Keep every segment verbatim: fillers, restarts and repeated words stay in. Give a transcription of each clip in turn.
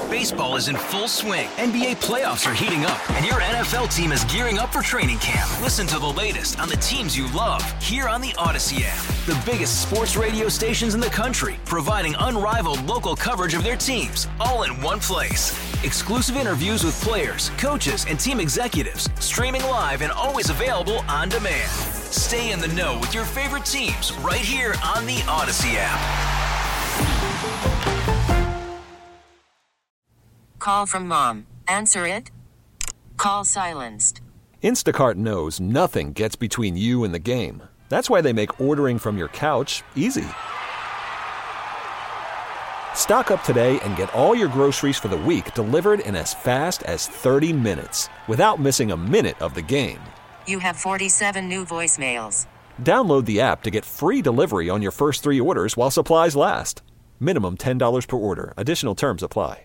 Baseball is in full swing. N B A playoffs are heating up, and your N F L team is gearing up for training camp. Listen to the latest on the teams you love here on the Odyssey app. The biggest sports radio stations in the country, providing unrivaled local coverage of their teams, all in one place. Exclusive interviews with players, coaches, and team executives, streaming live and always available on demand. Stay in the know with your favorite teams right here on the Odyssey app. Call from mom. Answer it. Call silenced. Instacart knows nothing gets between you and the game. That's why they make ordering from your couch easy. Stock up today and get all your groceries for the week delivered in as fast as thirty minutes without missing a minute of the game. You have forty-seven new voicemails. Download the app to get free delivery on your first three orders while supplies last. Minimum ten dollars per order. Additional terms apply.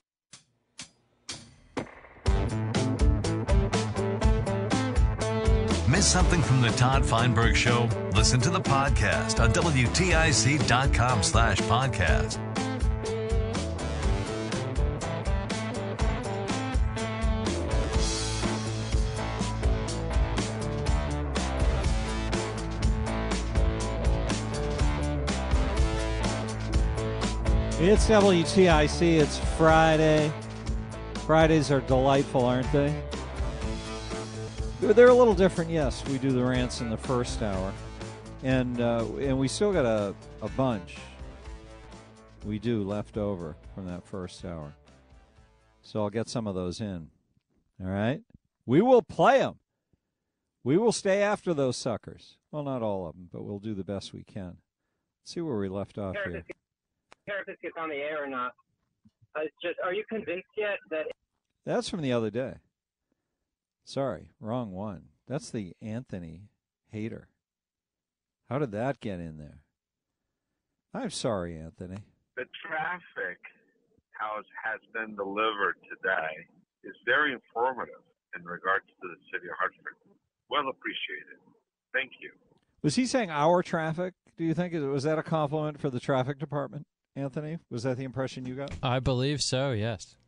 Miss something from the Todd Feinberg Show? Listen to the podcast on W T I C dot com slash podcast. It's W T I C. It's Friday. Fridays are delightful, aren't they? They're a little different, yes. We do the rants in the first hour. And uh, and we still got a, a bunch. We do left over from that first hour. So I'll get some of those in. All right? We will play them. We will stay after those suckers. Well, not all of them, but we'll do the best we can. Let's see where we left off here. Care if this gets on the air or not. Uh, it's just, are you convinced yet that... That's from the other day. Sorry, wrong one. That's the Anthony hater. How did that get in there? I'm sorry, Anthony. The traffic house has been delivered today is very informative in regards to the city of Hartford. Well appreciated. Thank you. Was he saying our traffic? Do you think? Was that a compliment for the traffic department, Anthony? Was that the impression you got? I believe so, yes.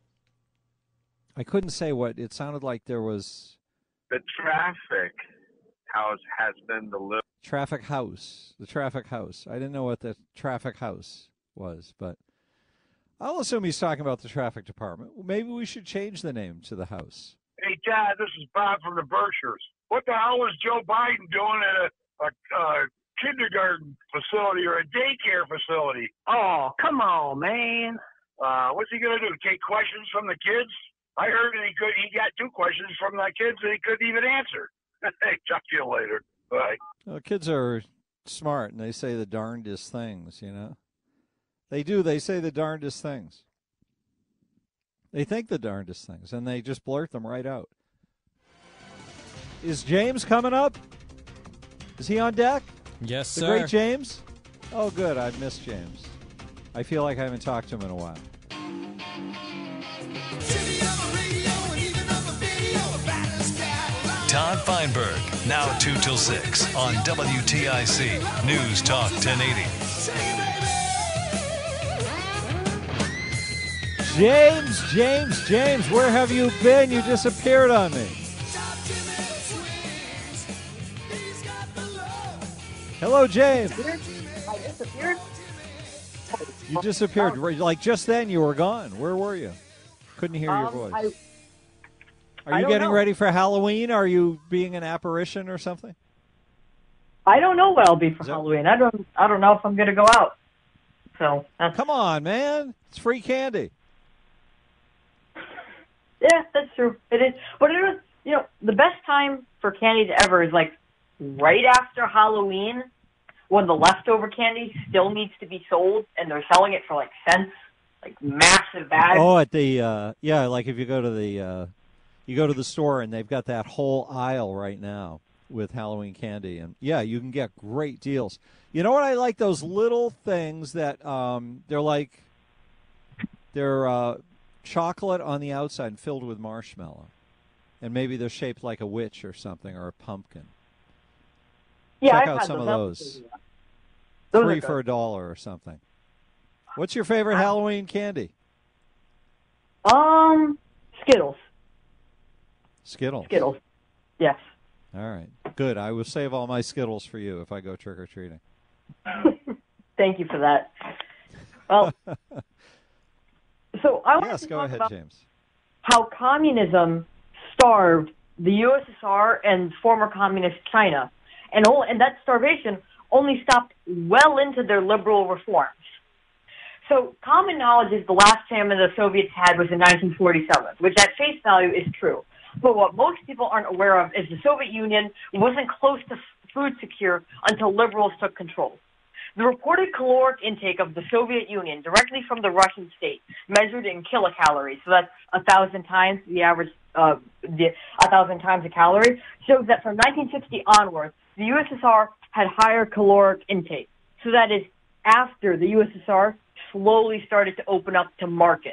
I couldn't say what. It sounded like there was... The traffic house has been delivered. Traffic house. The traffic house. I didn't know what the traffic house was, but I'll assume he's talking about the traffic department. Maybe we should change the name to the house. Hey, Dad, this is Bob from the Berkshires. What the hell was Joe Biden doing at a, a, a kindergarten facility or a daycare facility? Oh, come on, man. Uh, what's he going to do, take questions from the kids? I heard that he could. He got two questions from the kids that he couldn't even answer. Hey, talk to you later. Bye. Well, kids are smart, and they say the darndest things, you know. They do. They say the darndest things. They think the darndest things, and they just blurt them right out. Is James coming up? Is he on deck? Yes, the sir. The great James? Oh, good. I've missed James. I feel like I haven't talked to him in a while. Todd Feinberg, now two till six on W T I C News Talk ten eighty. James, James, James, where have you been? You disappeared on me. Hello, James. I disappeared? You disappeared. Like just then you were gone. Where were you? Couldn't hear um, your voice. I, Are you I getting know. ready for Halloween? Are you being an apparition or something? I don't know what I'll be for that... Halloween. I don't. I don't know if I'm going to go out. So that's... Come on, man! It's free candy. Yeah, that's true. It is. But it is. You know, the best time for candy to ever is like right after Halloween, when the leftover candy still needs to be sold, and they're selling it for like cents, like massive bags. Oh, at the uh, yeah, like if you go to the. Uh... You go to the store, and they've got that whole aisle right now with Halloween candy. And, yeah, you can get great deals. You know what I like? Those little things that um, they're like they're uh, chocolate on the outside and filled with marshmallow. And maybe they're shaped like a witch or something or a pumpkin. Yeah, Check I've out had some those. of those. those Free for a dollar or something. What's your favorite Halloween candy? Um, Skittles. Skittles. Skittles. Yes. All right. Good. I will save all my Skittles for you if I go trick-or-treating. Thank you for that. Well, so I want yes, to go talk ahead, about James. how communism starved the U S S R and former communist China, and all, and that starvation only stopped well into their liberal reforms. So common knowledge is the last famine the Soviets had was in nineteen forty-seven, which at face value is true. But what most people aren't aware of is the Soviet Union wasn't close to food secure until liberals took control. The reported caloric intake of the Soviet Union directly from the Russian state, measured in kilocalories, so that's a thousand times the average, uh, the, a thousand times a calorie, shows that from nineteen sixty onwards, the U S S R had higher caloric intake. So that is after the U S S R slowly started to open up to markets.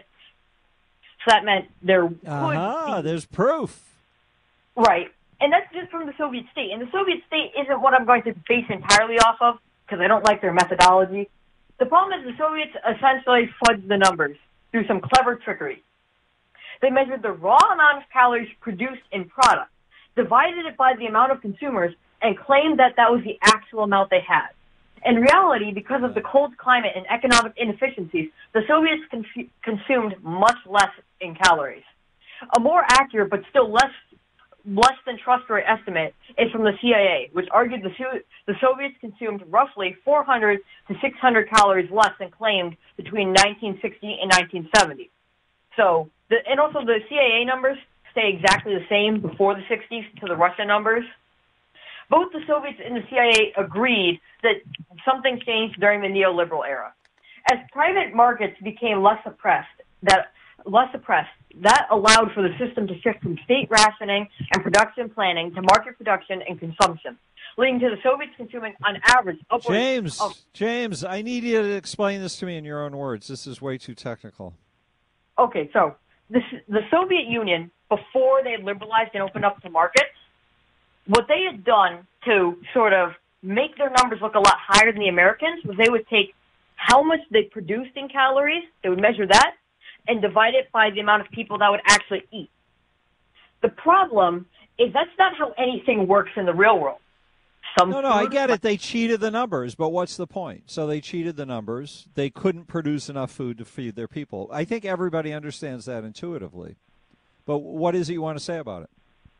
So that meant there could uh-huh, be... there's proof. Right. And that's just from the Soviet state. And the Soviet state isn't what I'm going to base entirely off of, because I don't like their methodology. The problem is the Soviets essentially fudged the numbers through some clever trickery. They measured the raw amount of calories produced in product, divided it by the amount of consumers, and claimed that that was the actual amount they had. In reality, because of the cold climate and economic inefficiencies, the Soviets con- consumed much less in calories. A more accurate but still less less than trustworthy estimate is from the C I A, which argued the, Su- the Soviets consumed roughly four hundred to six hundred calories less than claimed between nineteen sixty and nineteen seventy. So, the, and also the C I A numbers stay exactly the same before the sixties to the Russian numbers. Both the Soviets and the C I A agreed that something changed during the neoliberal era. As private markets became less oppressed, that less oppressed, that allowed for the system to shift from state rationing and production planning to market production and consumption, leading to the Soviets consuming, on average, upwards James, of... James, I need you to explain this to me in your own words. This is way too technical. Okay, so this, the Soviet Union, before they liberalized and opened up to markets, what they had done to sort of make their numbers look a lot higher than the Americans was they would take how much they produced in calories, they would measure that, and divide it by the amount of people that would actually eat. The problem is that's not how anything works in the real world. Some no, no, I food- get it. They cheated the numbers, but what's the point? So they cheated the numbers. They couldn't produce enough food to feed their people. I think everybody understands that intuitively. But what is it you want to say about it?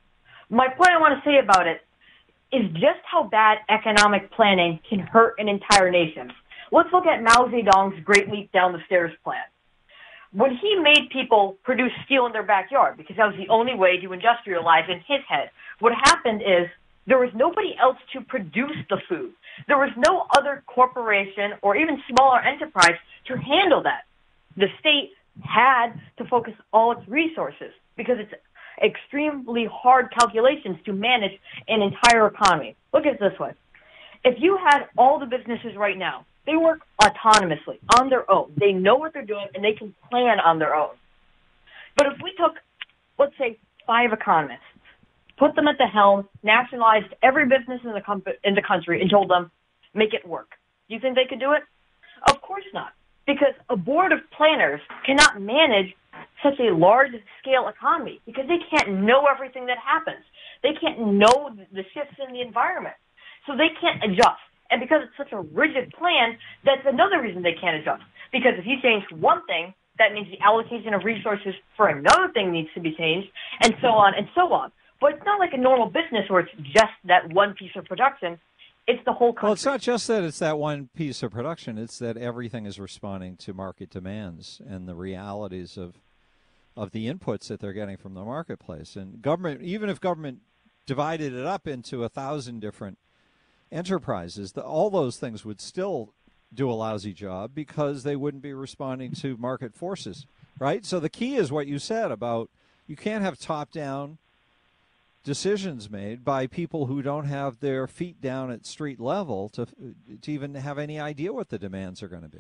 My point I want to say about it is just how bad economic planning can hurt an entire nation. Let's look at Mao Zedong's Great Leap Down the Stairs plan. When he made people produce steel in their backyard, because that was the only way to industrialize in his head, what happened is there was nobody else to produce the food. There was no other corporation or even smaller enterprise to handle that. The state had to focus all its resources because it's extremely hard calculations to manage an entire economy. Look at it this way. If you had all the businesses right now, they work autonomously, on their own. They know what they're doing, and they can plan on their own. But if we took, let's say, five economists, put them at the helm, nationalized every business in the, com- in the country, and told them, make it work, do you think they could do it? Of course not, because a board of planners cannot manage such a large-scale economy because they can't know everything that happens. They can't know the shifts in the environment. So they can't adjust. And because it's such a rigid plan, that's another reason they can't adjust. Because if you change one thing, that means the allocation of resources for another thing needs to be changed, and so on and so on. But it's not like a normal business where it's just that one piece of production. It's the whole country. Well, it's not just that it's that one piece of production. It's that everything is responding to market demands and the realities of of the inputs that they're getting from the marketplace. And government, even if government divided it up into a thousand different enterprises, the, all those things would still do a lousy job because they wouldn't be responding to market forces, right? So the key is what you said about you can't have top-down decisions made by people who don't have their feet down at street level to to even have any idea what the demands are going to be.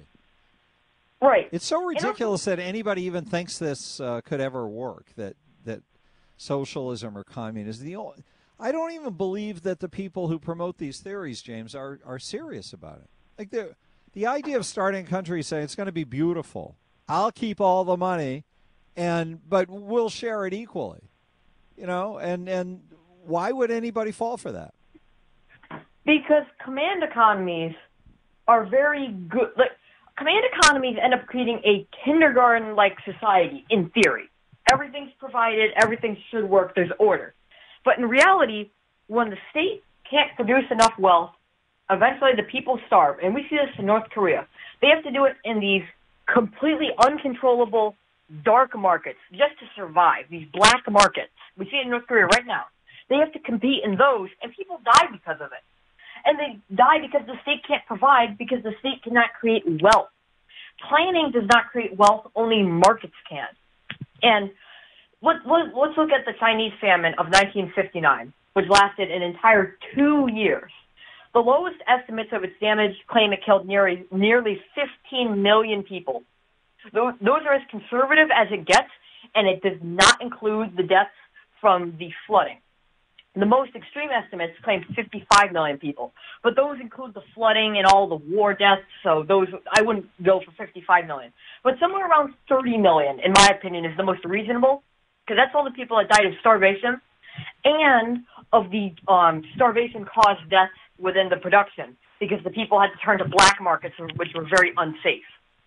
Right. It's so ridiculous that anybody even thinks this uh, could ever work, that that socialism or communism. The only, I don't even believe that the people who promote these theories, James, are, are serious about it. Like the the idea of starting a country saying it's going to be beautiful, I'll keep all the money, and but we'll share it equally. You know, and, and why would anybody fall for that? Because command economies are very good. Like, command economies end up creating a kindergarten-like society, in theory. Everything's provided, everything should work, there's order. But in reality, when the state can't produce enough wealth, eventually the people starve. And we see this in North Korea. They have to do it in these completely uncontrollable dark markets just to survive, these black markets. We see it in North Korea right now. They have to compete in those, and people die because of it. And they die because the state can't provide, because the state cannot create wealth. Planning does not create wealth, only markets can. And let, let, let's look at the Chinese famine of nineteen fifty-nine, which lasted an entire two years. The lowest estimates of its damage claim it killed nearly, nearly fifteen million people. Those, those are as conservative as it gets, and it does not include the deaths from the flooding. The most extreme estimates claim fifty-five million people, but those include the flooding and all the war deaths, so those I wouldn't go for fifty-five million. But somewhere around thirty million, in my opinion, is the most reasonable, because that's all the people that died of starvation and of the um, starvation-caused deaths within the production, because the people had to turn to black markets, which were very unsafe.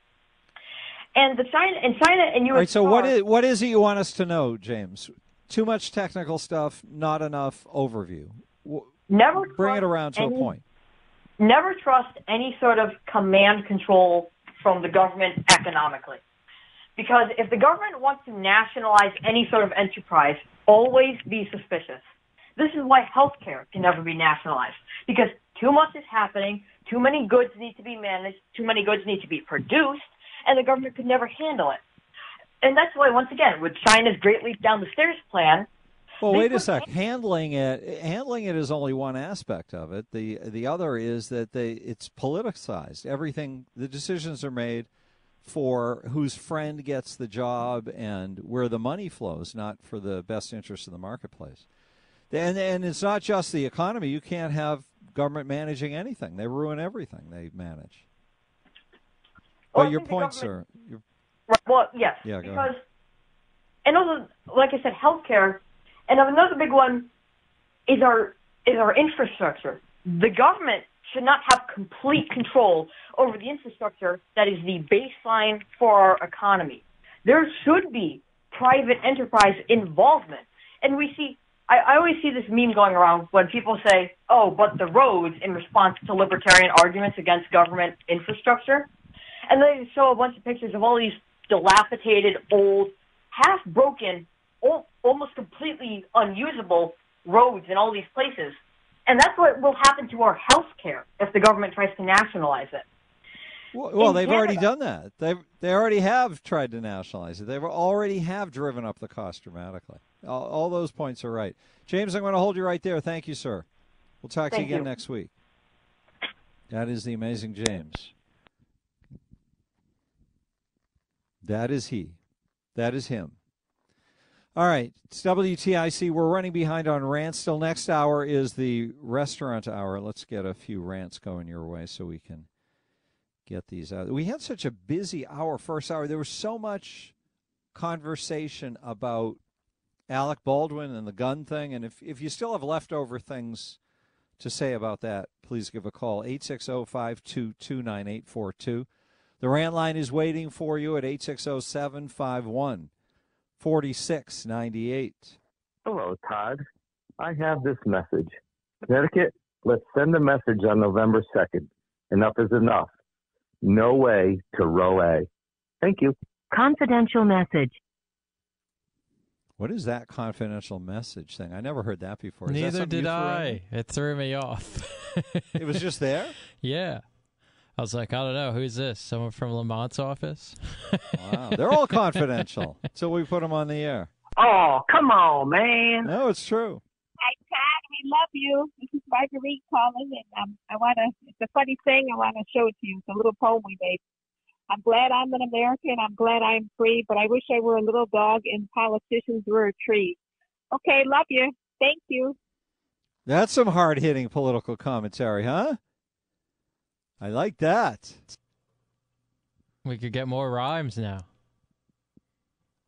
And the China and China and U S. All right, so what is what is it you want us to know, James? Too much technical stuff, not enough overview. Never bring it around to any, a point. Never trust any sort of command control from the government economically. Because if the government wants to nationalize any sort of enterprise, always be suspicious. This is why healthcare can never be nationalized. Because too much is happening, too many goods need to be managed, too many goods need to be produced, and the government could never handle it. And that's why, once again, with China's Great Leap Down the Stairs plan. Well, wait a sec. Handling it, handling it is only one aspect of it. The the other is that they it's politicized. Everything, the decisions are made for whose friend gets the job and where the money flows, not for the best interest of the marketplace. And and it's not just the economy. You can't have government managing anything. They ruin everything they manage. Well, but your points are. Well, yes, yeah, because, and also, like I said, healthcare, and another big one is our is our infrastructure. The government should not have complete control over the infrastructure that is the baseline for our economy. There should be private enterprise involvement, and we see. I, I always see this meme going around when people say, "Oh, but the roads," in response to libertarian arguments against government infrastructure, and they show a bunch of pictures of all these dilapidated, old, half-broken, almost completely unusable roads in all these places. And that's what will happen to our health care if the government tries to nationalize it. Well, well they've Canada, already done that. They they already have tried to nationalize it. They already have driven up the cost dramatically. All, all those points are right. James, I'm going to hold you right there. Thank you, sir. We'll talk Thank to you again you. next week. That is the amazing James. That is he. That is him. All right, it's W T I C. We're running behind on rants. Still, next hour is the restaurant hour. Let's get a few rants going your way so we can get these out. We had such a busy hour, first hour. There was so much conversation about Alec Baldwin and the gun thing. And if, if you still have leftover things to say about that, please give a call, eight six zero, five two two, nine eight four two. The rant line is waiting for you at eight six zero, seven five one, four six nine eight. Hello, Todd. I have this message. Connecticut, let's send a message on November second. Enough is enough. No way to row A. Thank you. Confidential message. What is that confidential message thing? I never heard that before. Is Neither that did you I. It threw me off. It was just there? Yeah. I was like, I don't know. Who's this? Someone from Lamont's office? Wow. They're all confidential until we put them on the air. Oh, come on, man. No, it's true. Hi, Todd. We love you. This is Marguerite calling, and um, I want to, it's a funny thing. I want to show it to you. It's a little poem we made. I'm glad I'm an American. I'm glad I'm free, but I wish I were a little dog and politicians were a tree. Okay, love you. Thank you. That's some hard-hitting political commentary, huh? I like that. We could get more rhymes now.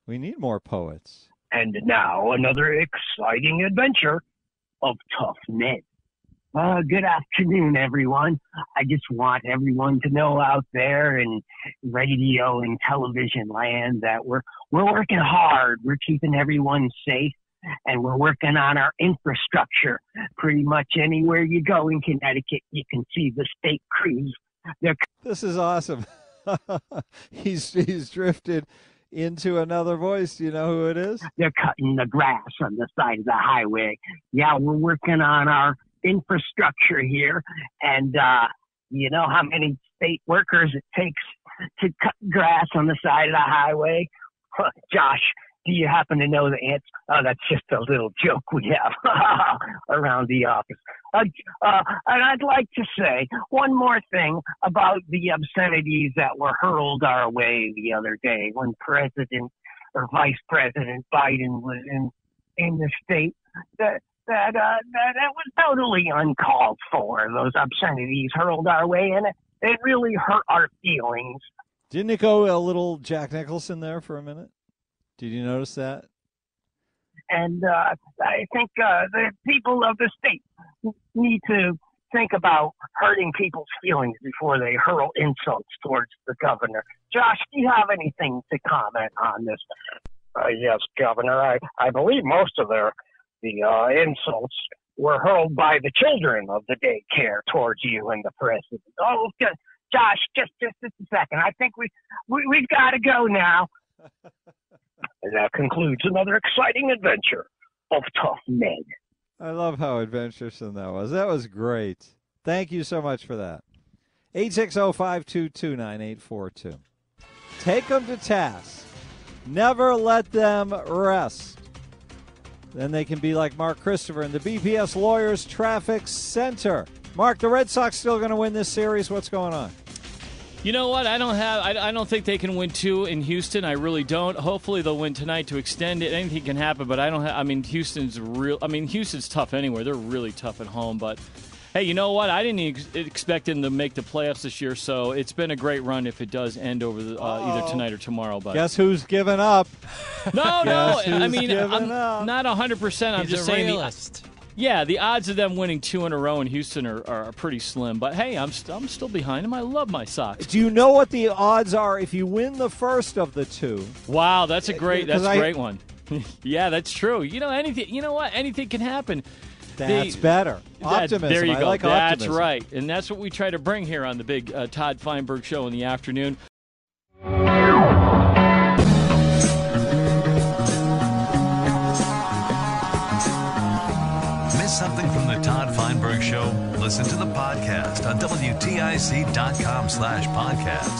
We need more poets. And now another exciting adventure of Tough Ned. Uh, good afternoon, everyone. I just want everyone to know out there in radio and television land that we're we're working hard. We're keeping everyone safe, and we're working on our infrastructure. Pretty much anywhere you go in Connecticut, you can see the state crews. They're This is awesome. he's he's drifted into another voice. Do you know who it is? They're cutting the grass on the side of the highway. Yeah, we're working on our infrastructure here, and uh you know how many state workers it takes to cut grass on the side of the highway? Josh, do you happen to know the answer? Oh, that's just a little joke we have around the office. Uh, uh, and I'd like to say one more thing about the obscenities that were hurled our way the other day when President or Vice President Biden was in in the state. That that uh, that, that was totally uncalled for. Those obscenities hurled our way, and it, it really hurt our feelings. Didn't it go a little Jack Nicholson there for a minute? Did you notice that? And uh, I think uh, the people of the state need to think about hurting people's feelings before they hurl insults towards the governor. Josh, do you have anything to comment on this? Uh, yes, Governor. I, I believe most of their the uh, insults were hurled by the children of the daycare towards you and the president. Oh, just, Josh, just, just just a second. I think we, we we've got to go now. And that concludes another exciting adventure of Tough Ned. I love how adventuresome that was. That was great. Thank you so much for that. eight six zero, five two two, nine eight four two. Take them to task. Never let them rest. Then they can be like Mark Christopher in the B P S Lawyers Traffic Center. Mark, the Red Sox still going to win this series? What's going on? You know what? I don't have. I, I don't think they can win two in Houston. I really don't. Hopefully they'll win tonight to extend it. Anything can happen, but I don't have. I mean, Houston's real. I mean, Houston's tough anywhere. They're really tough at home. But hey, you know what? I didn't ex- expect them to make the playoffs this year. So it's been a great run if it does end over the, uh, either tonight or tomorrow. But guess who's giving up? No, no. Guess I mean, giving I'm up? not one hundred percent. I'm He's just a saying. realist. The, Yeah, the odds of them winning two in a row in Houston are, are pretty slim. But, hey, I'm, st- I'm still behind them. I love my Sox. Do you know what the odds are if you win the first of the two? Wow, that's a great that's a I, great one. Yeah, that's true. You know anything? You know what? Anything can happen. That's the, better. That, Optimism. there you I go. like That's optimism. right. And that's what we try to bring here on the big uh, Todd Feinberg Show in the afternoon. Something from the Todd Feinberg Show? Listen to the podcast on W T I C dot com slash podcast.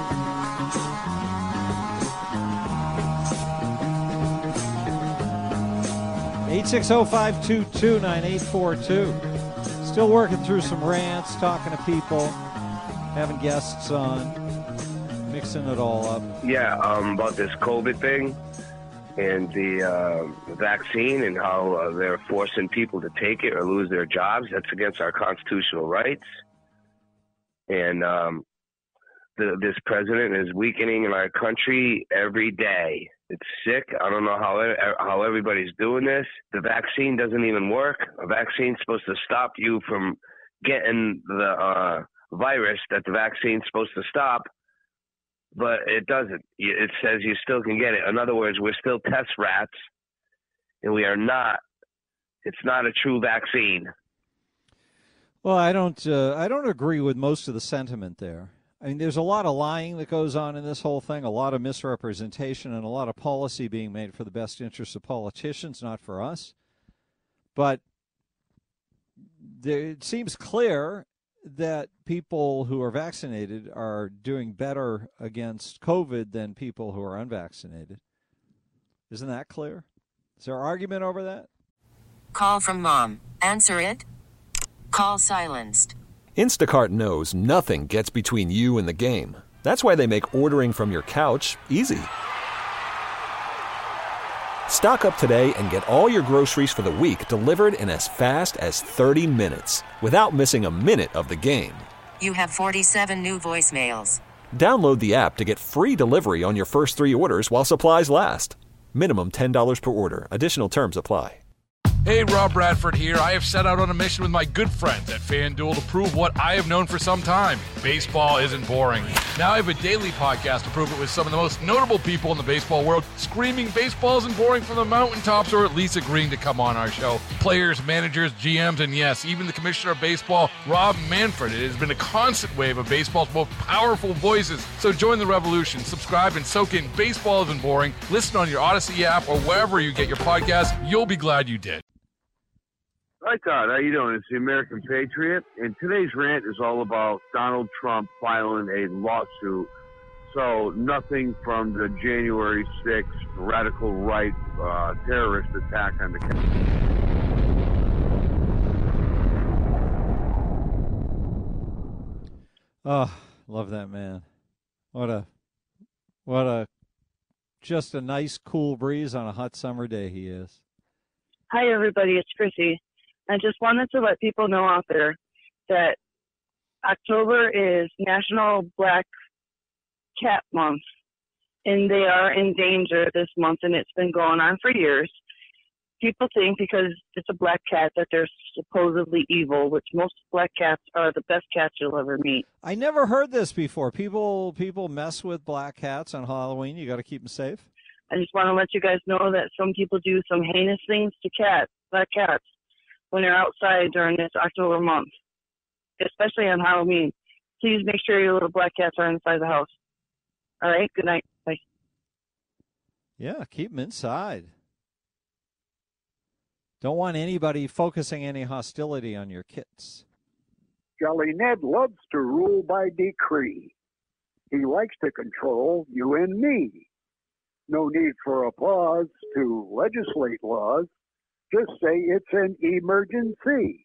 eight six zero, five two two, nine eight four two. Still working through some rants, talking to people, having guests on, mixing it all up. Yeah, um, about this COVID thing and the uh, vaccine and how uh, they're forcing people to take it or lose their jobs. That's against our constitutional rights. And um, the, this president is weakening our country every day. It's sick. I don't know how how everybody's doing this. The vaccine doesn't even work. A vaccine's supposed to stop you from getting the uh, virus that the vaccine's supposed to stop. But it doesn't. It says you still can get it. In other words, we're still test rats, and we are not. It's not a true vaccine. Well, I don't. Uh, I don't agree with most of the sentiment there. I mean, there's a lot of lying that goes on in this whole thing, a lot of misrepresentation, and a lot of policy being made for the best interests of politicians, not for us. But there, it seems clear that people who are vaccinated are doing better against COVID than people who are unvaccinated. Isn't that clear? Is there argument over that? Call from mom. Answer it. Call silenced. Instacart knows nothing gets between you and the game. That's why they make ordering from your couch easy. Stock up today and get all your groceries for the week delivered in as fast as thirty minutes without missing a minute of the game. You have forty-seven new voicemails. Download the app to get free delivery on your first three orders while supplies last. Minimum ten dollars per order. Additional terms apply. Hey, Rob Bradford here. I have set out on a mission with my good friends at FanDuel to prove what I have known for some time. Baseball isn't boring. Now I have a daily podcast to prove it with some of the most notable people in the baseball world, screaming baseball isn't boring from the mountaintops, or at least agreeing to come on our show. Players, managers, G Ms, and yes, even the commissioner of baseball, Rob Manfred. It has been a constant wave of baseball's most powerful voices. So join the revolution. Subscribe and soak in Baseball Isn't Boring. Listen on your Odyssey app or wherever you get your podcast. You'll be glad you did. Hi, Todd. How you doing? It's the American Patriot, and today's rant is all about Donald Trump filing a lawsuit. So nothing from the January sixth radical right uh, terrorist attack on the Capitol. Oh, love that man. What a, what a, just a nice cool breeze on a hot summer day he is. Hi, everybody. It's Chrissy. I just wanted to let people know out there that October is National Black Cat Month, and they are in danger this month, and it's been going on for years. People think because it's a black cat that they're supposedly evil, which most black cats are the best cats you'll ever meet. I never heard this before. People people mess with black cats on Halloween. You got to keep them safe. I just want to let you guys know that some people do some heinous things to cats, black cats, when they're outside during this October month, especially on Halloween. Please make sure your little black cats are inside the house. All right? Good night. Bye. Yeah, keep them inside. Don't want anybody focusing any hostility on your kits. Jolly Ned loves to rule by decree. He likes to control you and me. No need for applause to legislate laws. Just say it's an emergency.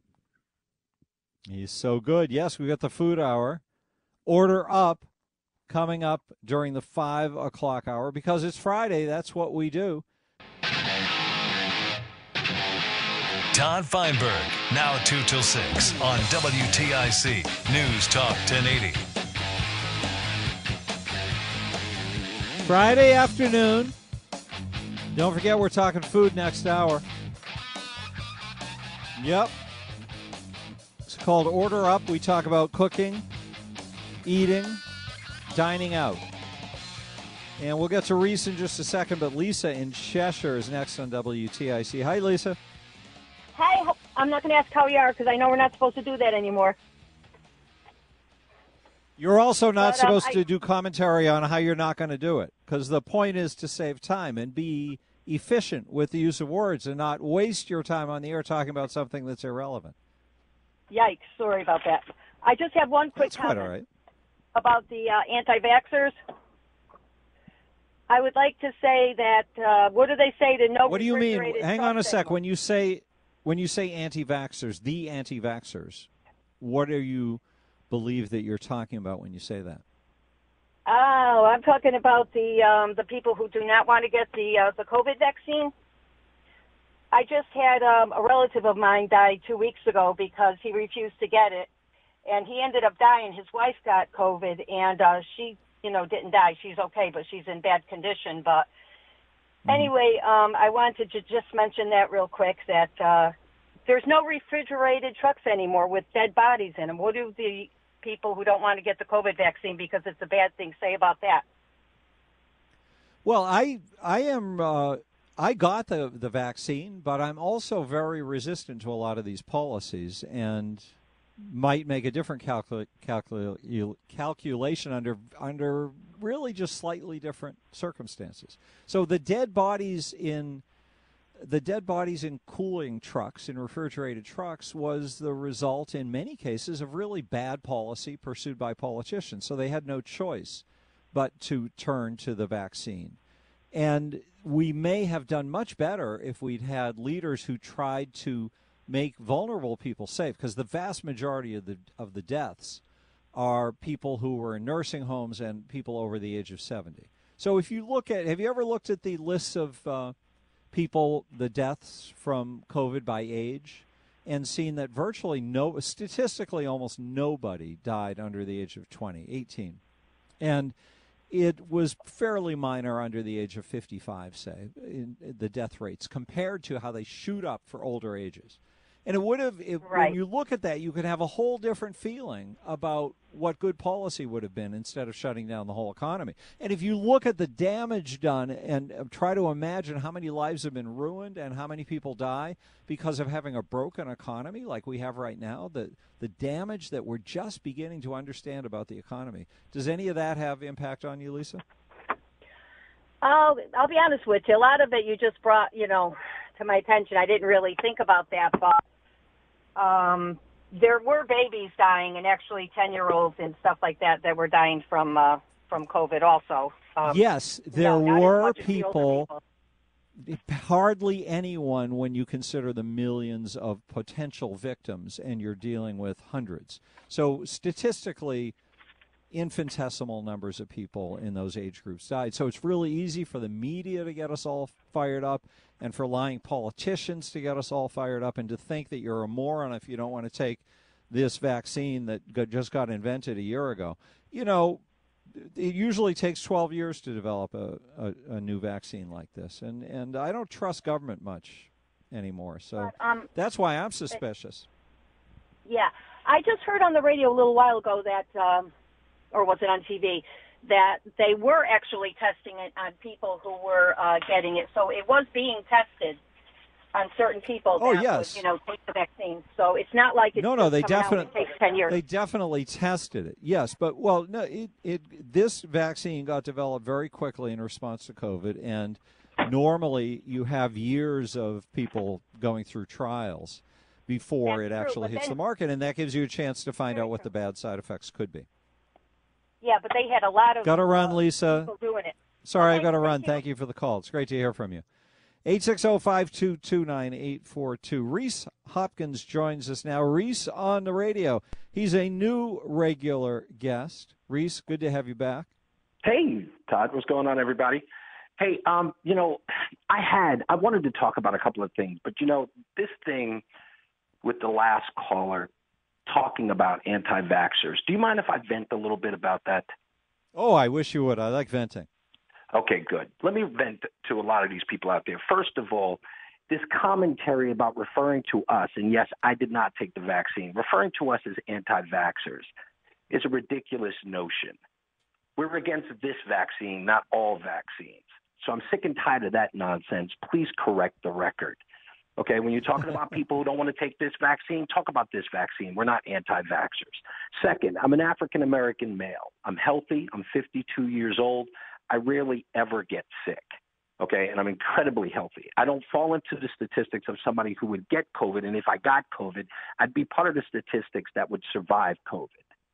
He's so good. Yes, we got the food hour. Order Up coming up during the five o'clock hour because it's Friday. That's what we do. Todd Feinberg, now two till six on W T I C News Talk ten eighty. Friday afternoon. Don't forget we're talking food next hour. Yep. It's called Order Up. We talk about cooking, eating, dining out. And we'll get to Reese in just a second, but Lisa in Cheshire is next on W T I C. Hi, Lisa. Hi. I'm not going to ask how you are because I know we're not supposed to do that anymore. You're also not But, um, supposed I- to do commentary on how you're not going to do it because the point is to save time and be efficient with the use of words and not waste your time on the air talking about something that's irrelevant. Yikes. Sorry about that. I just have one quick That's quite comment all right. about the uh, anti-vaxxers. I would like to say that, uh, what do they say to no What do you mean? refrigerated Hang trucks on a sec. anymore? When you say when you say anti-vaxxers, the anti-vaxxers, what do you believe that you're talking about when you say that? Oh, I'm talking about the um, the people who do not want to get the uh, the COVID vaccine. I just had um, a relative of mine die two weeks ago because he refused to get it, and he ended up dying. His wife got COVID, and uh, she, you know, didn't die. She's okay, but she's in bad condition. But anyway, um, I wanted to just mention that real quick, that uh, there's no refrigerated trucks anymore with dead bodies in them. What do the people who don't want to get the COVID vaccine because it's a bad thing say about that? Well, I I am uh, I got the the vaccine, but I'm also very resistant to a lot of these policies and might make a different calcul- calcul- calculation under under really just slightly different circumstances. So the dead bodies in the dead bodies in cooling trucks, in refrigerated trucks, was the result in many cases of really bad policy pursued by politicians. So they had no choice but to turn to the vaccine. And we may have done much better if we'd had leaders who tried to make vulnerable people safe, because the vast majority of the of the deaths are people who were in nursing homes and people over the age of seventy. So if you look at, have you ever looked at the lists of uh, people, the deaths from COVID by age, and seen that virtually no, statistically almost nobody died under the age of twenty, eighteen. And it was fairly minor under the age of fifty-five, say, in, in the death rates, compared to how they shoot up for older ages. And it would have, it, Right. when you look at that, you could have a whole different feeling about what good policy would have been instead of shutting down the whole economy. And if you look at the damage done and uh, try to imagine how many lives have been ruined and how many people die because of having a broken economy like we have right now, the, the damage that we're just beginning to understand about the economy, does any of that have impact on you, Lisa? Oh, I'll be honest with you. A lot of it you just brought, you know, to my attention. I didn't really think about that, but um, there were babies dying, and actually ten-year-olds and stuff like that that were dying from uh, from COVID also. Um, yes, there no, not as were much as the older people, hardly anyone when you consider the millions of potential victims, and you're dealing with hundreds. So statistically, infinitesimal numbers of people in those age groups died. So it's really easy for the media to get us all fired up and for lying politicians to get us all fired up and to think that you're a moron if you don't want to take this vaccine that got, just got invented a year ago. You know, it usually takes twelve years to develop a, a, a new vaccine like this. And, and I don't trust government much anymore. So But, um, that's why I'm suspicious. Yeah. I just heard on the radio a little while ago that, um, or was it on T V, that they were actually testing it on people who were uh, getting it. So it was being tested on certain people Oh, that yes. would, you know, take the vaccine. So it's not like it's No, no, just they coming out and definitely it takes ten years. They definitely tested it. Yes, but well, no, it, it this vaccine got developed very quickly in response to COVID, and normally you have years of people going through trials before That's it true, actually but hits then- the market, and that gives you a chance to find out what the bad side effects could be. Yeah, but they had a lot of Got to run, uh, Lisa. people doing it. Sorry, Okay, I've got to thank run. you. Thank you for the call. It's great to hear from you. eight six zero, five two two, nine eight four two. Reese Hopkins joins us now. Reese on the radio. He's a new regular guest. Reese, good to have you back. Hey, Todd. What's going on, everybody? Hey, um, you know, I had, I wanted to talk about a couple of things, but, you know, this thing with the last caller talking about anti-vaxxers, do you mind if I vent a little bit about that? Oh, I wish you would. I like venting. Okay, good. Let me vent to a lot of these people out there. First of all, this commentary about referring to us, and yes, I did not take the vaccine, referring to us as anti-vaxxers is a ridiculous notion. We're against this vaccine, not all vaccines. So I'm sick and tired of that nonsense. Please correct the record. Okay, when you're talking about people who don't want to take this vaccine, talk about this vaccine. We're not anti-vaxxers. Second, I'm an African-American male. I'm healthy. I'm fifty-two years old. I rarely ever get sick, okay, and I'm incredibly healthy. I don't fall into the statistics of somebody who would get COVID, and if I got COVID, I'd be part of the statistics that would survive COVID.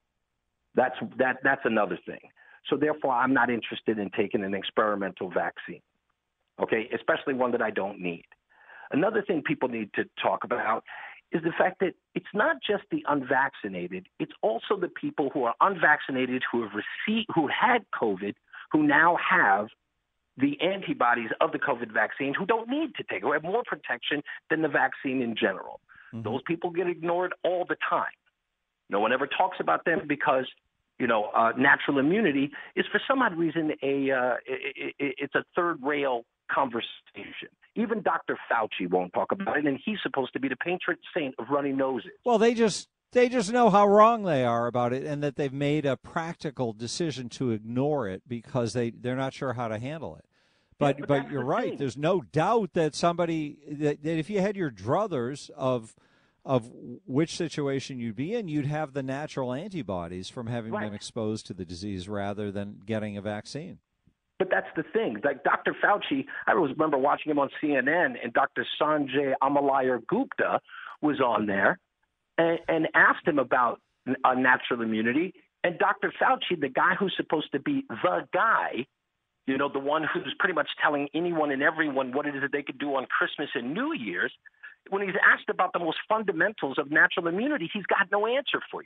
That's that. That's another thing. So therefore, I'm not interested in taking an experimental vaccine, okay, especially one that I don't need. Another thing people need to talk about is the fact that it's not just the unvaccinated, it's also the people who are unvaccinated who have received, who had COVID, who now have the antibodies of the COVID vaccine, who don't need to take it, who have more protection than the vaccine in general. Mm-hmm. Those people get ignored all the time. No one ever talks about them because, you know, uh, natural immunity is for some odd reason a uh, it, it, it's a third rail conversation. Even Doctor Fauci won't talk about it, and he's supposed to be the patron saint of runny noses. Well, they just they just know how wrong they are about it, and that they've made a practical decision to ignore it because they they're not sure how to handle it. But Yeah, but but that's you're the right. thing. There's no doubt that somebody that, that if you had your druthers of of which situation you'd be in, you'd have the natural antibodies from having Right. been exposed to the disease rather than getting a vaccine. But that's the thing. Like Doctor Fauci, I always remember watching him on C N N, and Doctor Sanjay Amalaya Gupta was on there and, and asked him about uh, natural immunity. And Doctor Fauci, the guy who's supposed to be the guy, you know, the one who's pretty much telling anyone and everyone what it is that they could do on Christmas and New Year's, when he's asked about the most fundamentals of natural immunity, he's got no answer for you.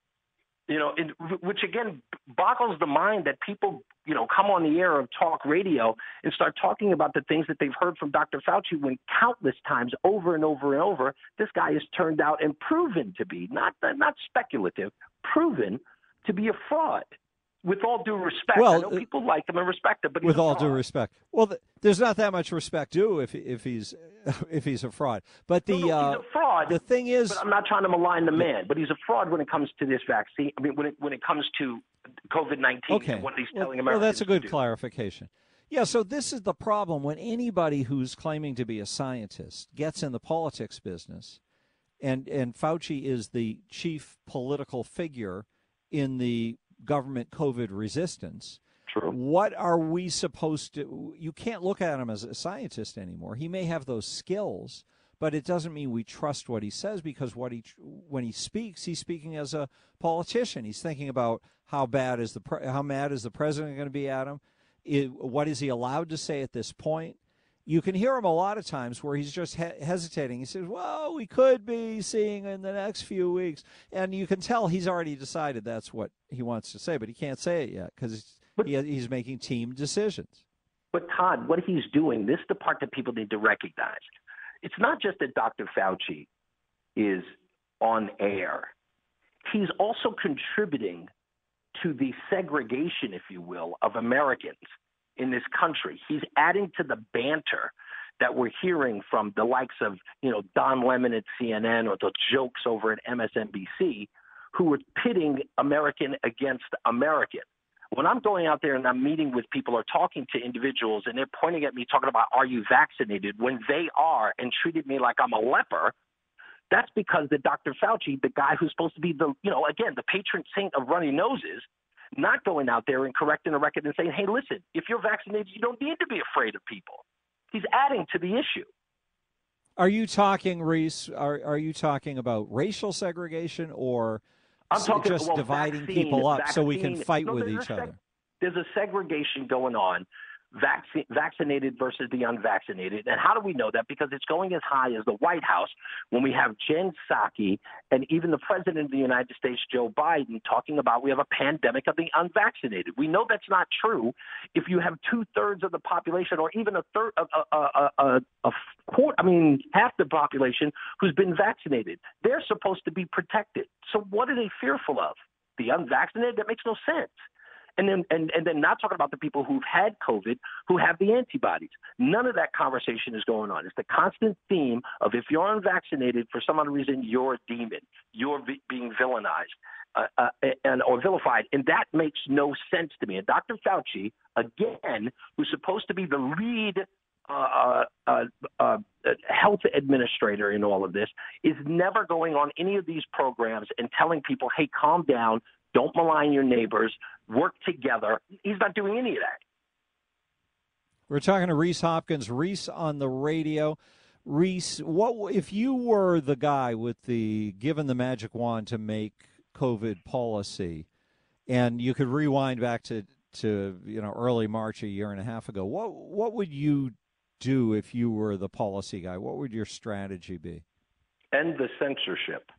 You know, it, which again boggles the mind that people, you know, come on the air of talk radio and start talking about the things that they've heard from Doctor Fauci when countless times over and over and over, this guy has turned out and proven to be, not not speculative, proven to be a fraud. with all due respect, Well, I know people like him and respect him, but he's With a all fraud. due respect, well, th- there's not that much respect due if if he's if he's a fraud. But the No, no, uh, he's a fraud. the thing is, but I'm not trying to malign the man, but he's a fraud when it comes to this vaccine. I mean, when it when it comes to COVID nineteen okay, and what he's well, telling well, Americans that's a good to do. clarification. Yeah, so this is the problem when anybody who's claiming to be a scientist gets in the politics business, and and Fauci is the chief political figure in the government COVID resistance. True. What are we supposed to? You can't look at him as a scientist anymore. He may have those skills, but it doesn't mean we trust what he says, because what he when he speaks, he's speaking as a politician. He's thinking about how bad is the pre- how mad is the president going to be at him? It, what is he allowed to say at this point? You can hear him a lot of times where he's just he- hesitating. He says, well, we could be seeing in the next few weeks. And you can tell he's already decided that's what he wants to say, but he can't say it yet because he, he's making team decisions. But, Todd, what he's doing, this is the part that people need to recognize. It's not just that Doctor Fauci is on air. He's also contributing to the segregation, if you will, of Americans in this country. He's adding to the banter that we're hearing from the likes of, you know, Don Lemon at C N N or the jokes over at M S N B C, who are pitting American against American. When I'm going out there and I'm meeting with people or talking to individuals and they're pointing at me talking about, are you vaccinated, when they are, and treated me like I'm a leper, that's because the Doctor Fauci, the guy who's supposed to be the, you know, again, the patron saint of runny noses, not going out there and correcting the record and saying, hey, listen, if you're vaccinated, you don't need to be afraid of people. He's adding to the issue. Are you talking, Reese, are, are you talking about racial segregation or I'm talking, just well, dividing vaccine, people up vaccine, so we can fight no, with there's each a seg- other? There's a segregation going on, vaccine, vaccinated versus the unvaccinated. And how do we know that? Because it's going as high as the White House when we have Jen Psaki and even the President of the United States, Joe Biden, talking about we have a pandemic of the unvaccinated. We know that's not true if you have two-thirds of the population or even a third, a, a, a, a, a quarter, I mean, half the population who's been vaccinated. They're supposed to be protected. So what are they fearful of? The unvaccinated? That makes no sense. And then, and, and then not talking about the people who've had COVID, who have the antibodies. None of that conversation is going on. It's the constant theme of if you're unvaccinated, for some other reason, you're a demon. You're v- being villainized uh, uh, and or vilified. And that makes no sense to me. And Doctor Fauci, again, who's supposed to be the lead uh, uh, uh, health administrator in all of this, is never going on any of these programs and telling people, hey, calm down. Don't malign your neighbors. Work together. He's not doing any of that. We're talking to Reese Hopkins. Reese on the radio. Reese, what if you were the guy with the given the magic wand to make COVID policy, and you could rewind back to, to you know early March a year and a half ago? What what would you do if you were the policy guy? What would your strategy be? End the censorship.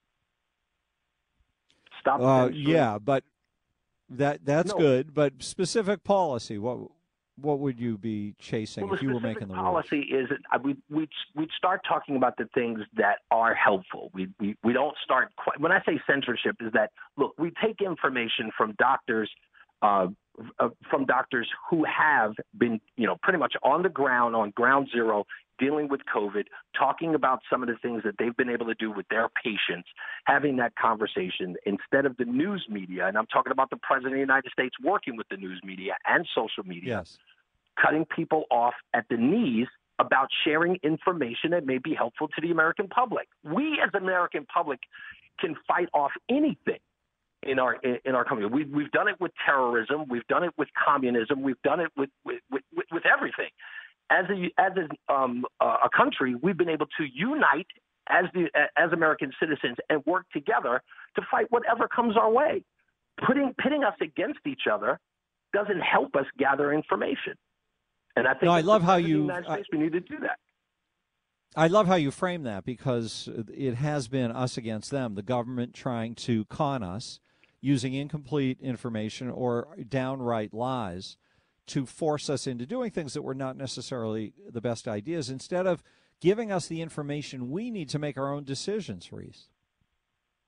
Stop Uh, censoring. yeah, but that that's No. good. But specific policy, what what would you be chasing Well, if you were the making specific the rules? policy is uh, we we we'd start talking about the things that are helpful. We we we don't start quite, when I say censorship is that look, we take information from doctors uh, uh, from doctors who have been you know pretty much on the ground on ground zero dealing with COVID, talking about some of the things that they've been able to do with their patients, having that conversation instead of the news media. And I'm talking about the President of the United States working with the news media and social media, Yes. cutting people off at the knees about sharing information that may be helpful to the American public. We as the American public can fight off anything in our in our country. We've, we've done it with terrorism. We've done it with communism. We've done it with, with, with, with everything. As a as a, um, a country, we've been able to unite as the as American citizens and work together to fight whatever comes our way. Putting pitting us against each other doesn't help us gather information. And I think No, I as love the how President of the you- United States, we need to do that. I love how you frame that, because it has been us against them, the government trying to con us using incomplete information or downright lies to force us into doing things that were not necessarily the best ideas, instead of giving us the information we need to make our own decisions, Reese.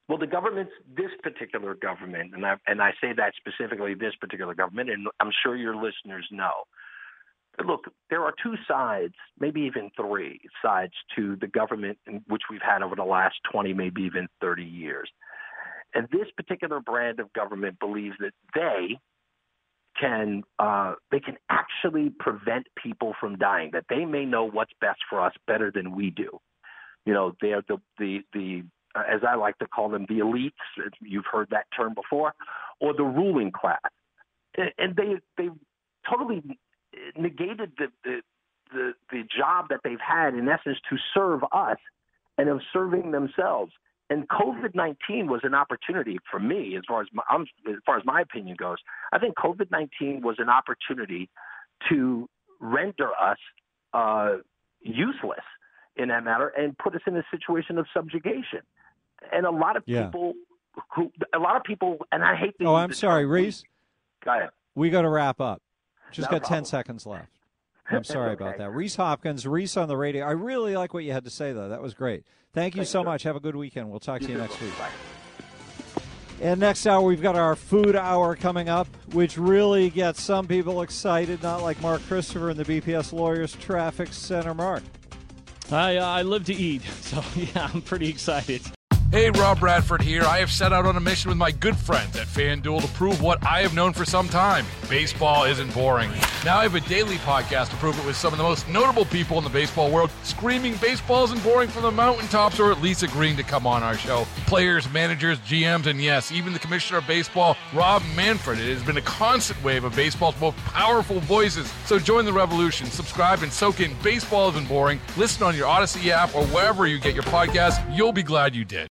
Well, the government's, this particular government, and I, and I say that specifically, this particular government, and I'm sure your listeners know. Look, there are two sides, maybe even three sides to the government in which we've had over the last twenty, maybe even thirty years. And this particular brand of government believes that they can uh, they can actually prevent people from dying, that they may know what's best for us better than we do. You know, they're the, the, the uh, as I like to call them, the elites, you've heard that term before, or the ruling class. And they they totally negated the, the, the, the job that they've had, in essence, to serve us and of serving themselves. And COVID nineteen was an opportunity for me, as far as my, um, as far as my opinion goes. I think COVID nineteen was an opportunity to render us uh, useless in that matter and put us in a situation of subjugation. And a lot of Yeah. people, who a lot of people, and I hate. To Oh, use I'm the sorry, term, Reese. Go ahead. We got to wrap up. Just No got ten problem. seconds left. I'm sorry Okay. about that. Reese Hopkins, Reese on the radio. I really like what you had to say, though. That was great. Thank you Thanks, so sir. much. Have a good weekend. We'll talk to you next week. Bye. And next hour, we've got our food hour coming up, which really gets some people excited, not like Mark Christopher and the B P S Lawyers Traffic Center. Mark. I, uh, I live to eat, so yeah, I'm pretty excited. Hey, Rob Bradford here. I have set out on a mission with my good friends at FanDuel to prove what I have known for some time. Baseball isn't boring. Now I have a daily podcast to prove it with some of the most notable people in the baseball world, screaming baseball isn't boring from the mountaintops, or at least agreeing to come on our show. Players, managers, G Ms, and yes, even the commissioner of baseball, Rob Manfred. It has been a constant wave of baseball's most powerful voices. So join the revolution. Subscribe and soak in Baseball Isn't Boring. Listen on your Odyssey app or wherever you get your podcasts. You'll be glad you did.